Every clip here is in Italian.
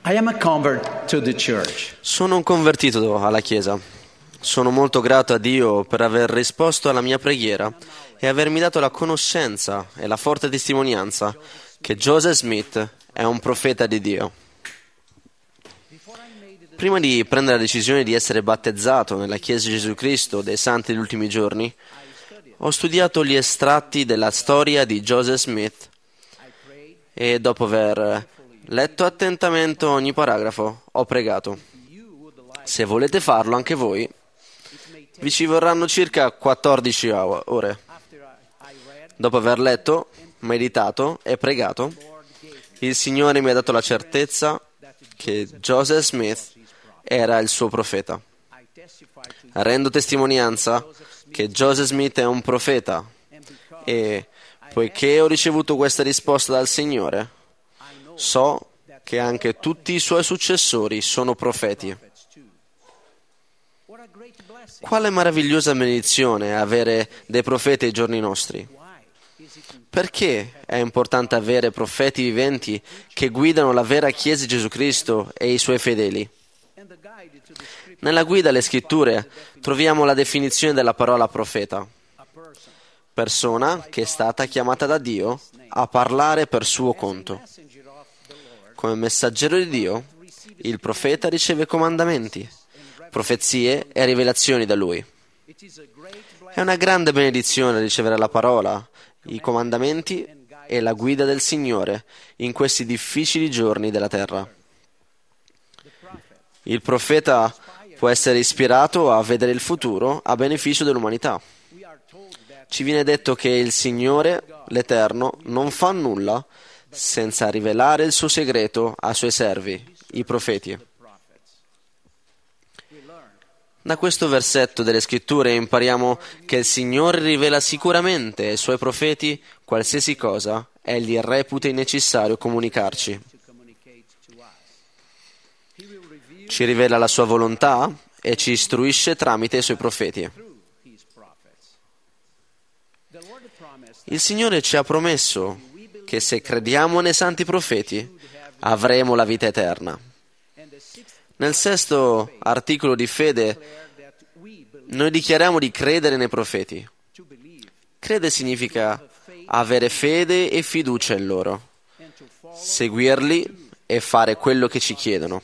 I am a convert to the church. Sono un convertito alla Chiesa. Sono molto grato a Dio per aver risposto alla mia preghiera e avermi dato la conoscenza e la forte testimonianza che Joseph Smith è un profeta di Dio. Prima di prendere la decisione di essere battezzato nella Chiesa di Gesù Cristo dei Santi degli Ultimi Giorni, ho studiato gli estratti della storia di Joseph Smith e dopo aver letto attentamente ogni paragrafo, ho pregato. Se volete farlo anche voi, vi ci vorranno circa 14 ore. Dopo aver letto, meditato e pregato, il Signore mi ha dato la certezza che Joseph Smith era il suo profeta. Rendo testimonianza che Joseph Smith è un profeta e, poiché ho ricevuto questa risposta dal Signore, so che anche tutti i suoi successori sono profeti. Quale meravigliosa benedizione avere dei profeti ai giorni nostri. Perché è importante avere profeti viventi che guidano la vera Chiesa di Gesù Cristo e i suoi fedeli? Nella guida alle Scritture troviamo la definizione della parola profeta. Persona che è stata chiamata da Dio a parlare per suo conto. Come messaggero di Dio, il profeta riceve comandamenti, profezie e rivelazioni da lui. È una grande benedizione ricevere la parola, i comandamenti e la guida del Signore in questi difficili giorni della terra. Il profeta può essere ispirato a vedere il futuro a beneficio dell'umanità. Ci viene detto che il Signore, l'Eterno, non fa nulla senza rivelare il suo segreto ai suoi servi, i profeti. Da questo versetto delle Scritture impariamo che il Signore rivela sicuramente ai Suoi profeti qualsiasi cosa Egli reputi necessario comunicarci. Ci rivela la Sua volontà e ci istruisce tramite i Suoi profeti. Il Signore ci ha promesso che se crediamo nei santi profeti avremo la vita eterna. Nel sesto articolo di fede noi dichiariamo di credere nei profeti. Credere significa avere fede e fiducia in loro, seguirli e fare quello che ci chiedono.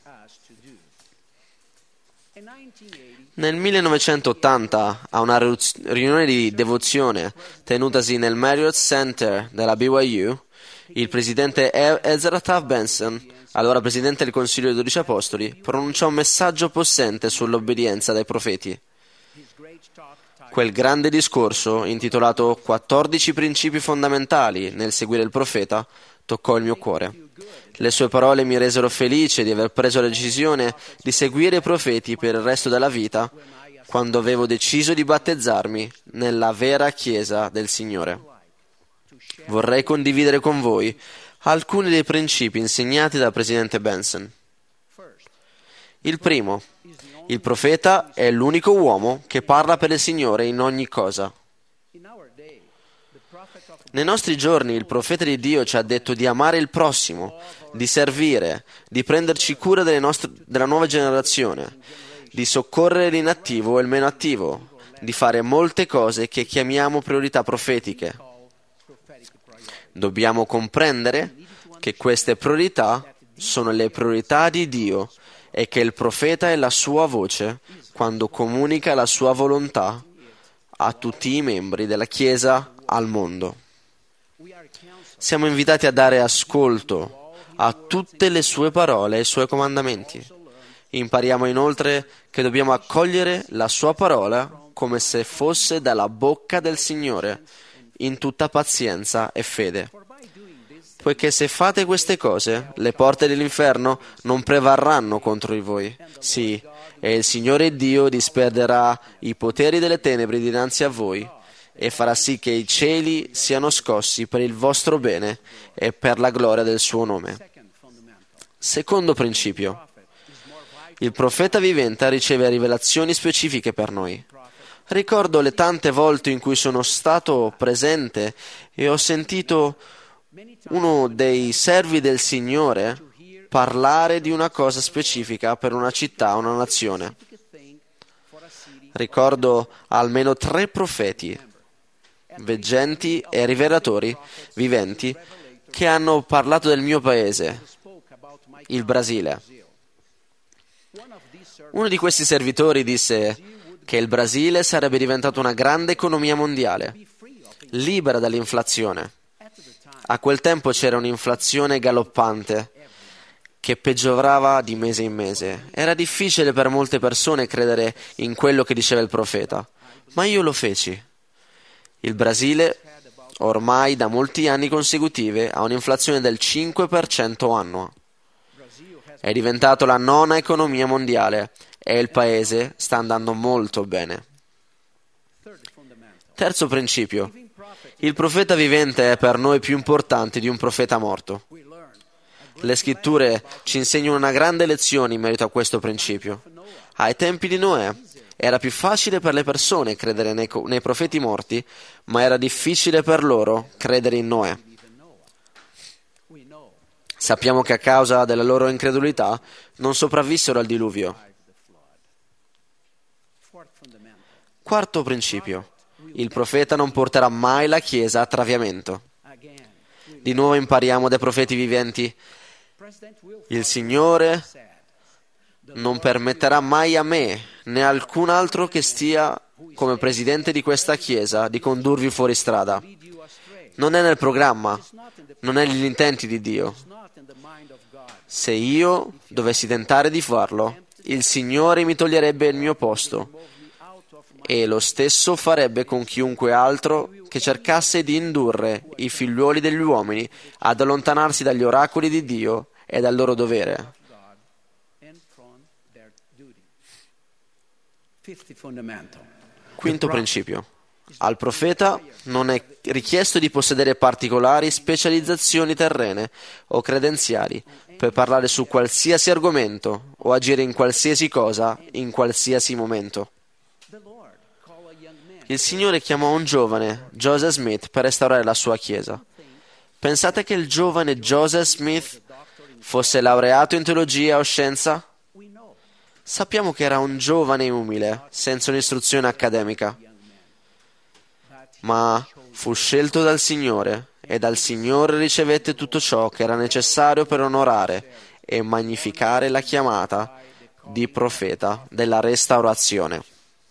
Nel 1980, a una riunione di devozione tenutasi nel Marriott Center della BYU, il presidente Ezra Taft Benson, allora presidente del Consiglio dei 12 Apostoli, pronunciò un messaggio possente sull'obbedienza dai profeti. Quel grande discorso, intitolato 14 principi fondamentali nel seguire il profeta, toccò il mio cuore. Le sue parole mi resero felice di aver preso la decisione di seguire i profeti per il resto della vita, quando avevo deciso di battezzarmi nella vera Chiesa del Signore. Vorrei condividere con voi alcuni dei principi insegnati dal presidente Benson. Il primo, il profeta è l'unico uomo che parla per il Signore in ogni cosa. Nei nostri giorni il profeta di Dio ci ha detto di amare il prossimo, di servire, di prenderci cura della nuova generazione, di soccorrere l'inattivo e il meno attivo, di fare molte cose che chiamiamo priorità profetiche. Dobbiamo comprendere che queste priorità sono le priorità di Dio e che il profeta è la sua voce quando comunica la sua volontà a tutti i membri della Chiesa al mondo. Siamo invitati a dare ascolto a tutte le sue parole e i suoi comandamenti. Impariamo inoltre che dobbiamo accogliere la sua parola come se fosse dalla bocca del Signore, in tutta pazienza e fede. Poiché se fate queste cose, le porte dell'inferno non prevarranno contro di voi. Sì, e il Signore Dio disperderà i poteri delle tenebre dinanzi a voi e farà sì che i cieli siano scossi per il vostro bene e per la gloria del suo nome. Secondo principio. Il profeta vivente riceve rivelazioni specifiche per noi. Ricordo le tante volte in cui sono stato presente e ho sentito uno dei servi del Signore parlare di una cosa specifica per una città o una nazione. Ricordo almeno 3 profeti, veggenti e rivelatori viventi, che hanno parlato del mio paese, il Brasile. Uno di questi servitori disse che il Brasile sarebbe diventato una grande economia mondiale, libera dall'inflazione. A quel tempo c'era un'inflazione galoppante che peggiorava di mese in mese. Era difficile per molte persone credere in quello che diceva il profeta, ma io lo feci. Il Brasile, ormai da molti anni consecutivi, ha un'inflazione del 5% annua. È diventato la 9ª economia mondiale e il paese sta andando molto bene. Terzo principio. Il profeta vivente è per noi più importante di un profeta morto. Le scritture ci insegnano una grande lezione in merito a questo principio. Ai tempi di Noè era più facile per le persone credere nei profeti morti, ma era difficile per loro credere in Noè. Sappiamo che a causa della loro incredulità non sopravvissero al diluvio. Quarto principio. Il profeta non porterà mai la Chiesa a traviamento. Di nuovo impariamo dai profeti viventi. Il Signore non permetterà mai a me, né a alcun altro che stia come presidente di questa Chiesa, di condurvi fuori strada. Non è nel programma, non è negli intenti di Dio. Se io dovessi tentare di farlo, il Signore mi toglierebbe il mio posto. E lo stesso farebbe con chiunque altro che cercasse di indurre i figliuoli degli uomini ad allontanarsi dagli oracoli di Dio e dal loro dovere. Quinto principio. Al profeta non è richiesto di possedere particolari specializzazioni terrene o credenziali per parlare su qualsiasi argomento o agire in qualsiasi cosa in qualsiasi momento. Il Signore chiamò un giovane, Joseph Smith, per restaurare la sua chiesa. Pensate che il giovane Joseph Smith fosse laureato in teologia o scienza? Sappiamo che era un giovane umile, senza un'istruzione accademica. Ma fu scelto dal Signore e dal Signore ricevette tutto ciò che era necessario per onorare e magnificare la chiamata di profeta della restaurazione.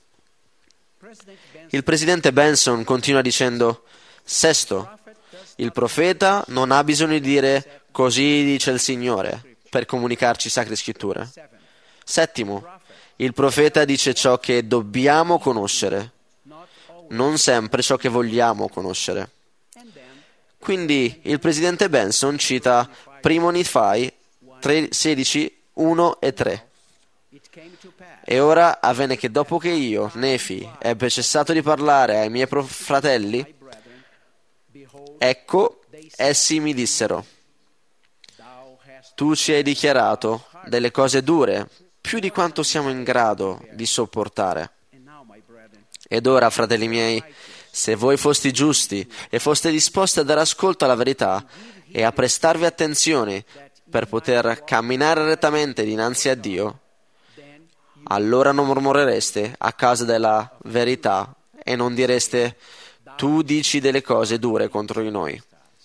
Il presidente Benson continua dicendo: sesto, il profeta non ha bisogno di dire così dice il Signore per comunicarci sacre scritture. Settimo, il profeta dice ciò che dobbiamo conoscere, non sempre ciò che vogliamo conoscere. Quindi il presidente Benson cita 1 Nifai 16, 1 e 3. E ora avvenne che dopo che io, Nefi, ebbe cessato di parlare ai miei fratelli, ecco, essi mi dissero: tu ci hai dichiarato delle cose dure, più di quanto siamo in grado di sopportare. Ed ora, fratelli miei, se voi foste giusti e foste disposti a dare ascolto alla verità e a prestarvi attenzione per poter camminare rettamente dinanzi a Dio, allora non mormorereste a causa della verità e non direste: tu dici delle cose dure contro di noi.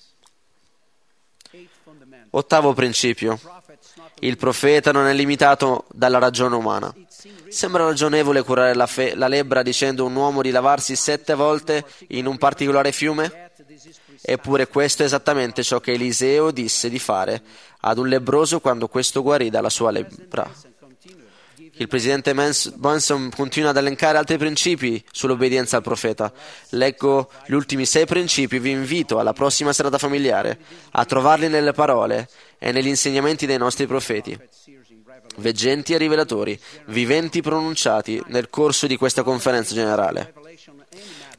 Ottavo principio. Il profeta non è limitato dalla ragione umana. Sembra ragionevole curare la lebbra dicendo a un uomo di lavarsi 7 volte in un particolare fiume? Eppure questo è esattamente ciò che Eliseo disse di fare ad un lebbroso quando questo guarì dalla sua lebbra. Il presidente Benson continua ad elencare altri principi sull'obbedienza al profeta. Leggo gli ultimi 6 principi e vi invito alla prossima serata familiare a trovarli nelle parole e negli insegnamenti dei nostri profeti, veggenti e rivelatori, viventi pronunciati nel corso di questa conferenza generale.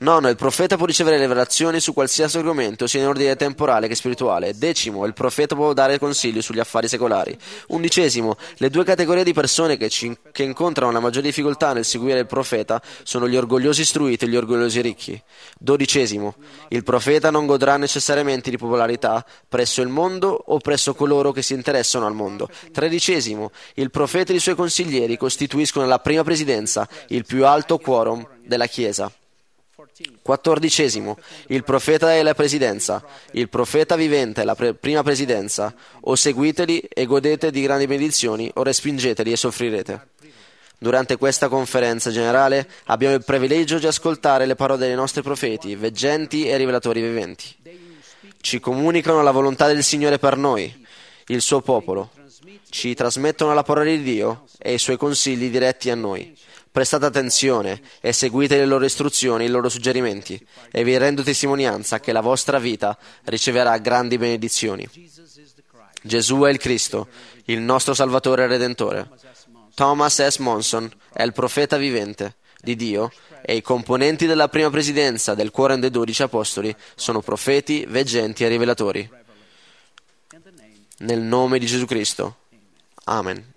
Nono, il profeta può ricevere rivelazioni su qualsiasi argomento, sia in ordine temporale che spirituale. Decimo, il profeta può dare consigli sugli affari secolari. Undicesimo, le due categorie di persone che incontrano la maggiore difficoltà nel seguire il profeta sono gli orgogliosi istruiti e gli orgogliosi ricchi. Dodicesimo, il profeta non godrà necessariamente di popolarità presso il mondo o presso coloro che si interessano al mondo. Tredicesimo, il profeta e i suoi consiglieri costituiscono la prima presidenza, il più alto quorum della Chiesa. Quattordicesimo, il profeta è la presidenza, il profeta vivente è la prima presidenza, o seguiteli e godete di grandi benedizioni, o respingeteli e soffrirete. Durante questa conferenza generale abbiamo il privilegio di ascoltare le parole dei nostri profeti, veggenti e rivelatori viventi. Ci comunicano la volontà del Signore per noi, il suo popolo. Ci trasmettono la parola di Dio e i suoi consigli diretti a noi. Prestate attenzione e seguite le loro istruzioni, i loro suggerimenti, e vi rendo testimonianza che la vostra vita riceverà grandi benedizioni. Gesù è il Cristo, il nostro Salvatore e Redentore. Thomas S. Monson è il profeta vivente di Dio e i componenti della prima presidenza del Quorum dei 12 Apostoli sono profeti, veggenti e rivelatori. Nel nome di Gesù Cristo. Amen.